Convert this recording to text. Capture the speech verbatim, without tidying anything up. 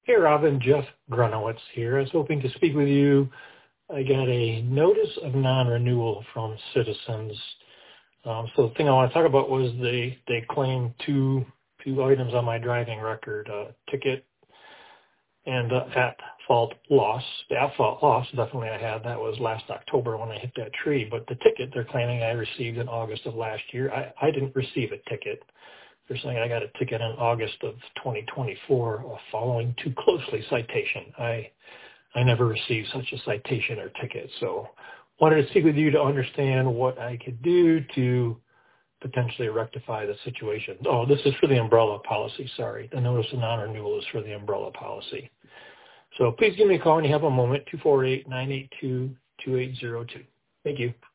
Hey, Robin, Jeff Grunowitz here. I was hoping to speak with you. I got a notice of non-renewal from Citizens. Um, so the thing I want to talk about was they, they claimed two two items on my driving record, a ticket and uh, at-fault loss. The at-fault loss, definitely I had. That was last October when I hit that tree. But the ticket they're claiming I received in August of last year, I, I didn't receive a ticket. They're saying I got a ticket in August of twenty twenty-four, a following too closely citation. I I never received such a citation or ticket. So wanted to speak with you to understand what I could do to potentially rectify the situation. Oh, this is for the umbrella policy. Sorry. The notice of non-renewal is for the umbrella policy. So please give me a call when you have a moment, two four eight, nine eight two, two eight zero two. Thank you.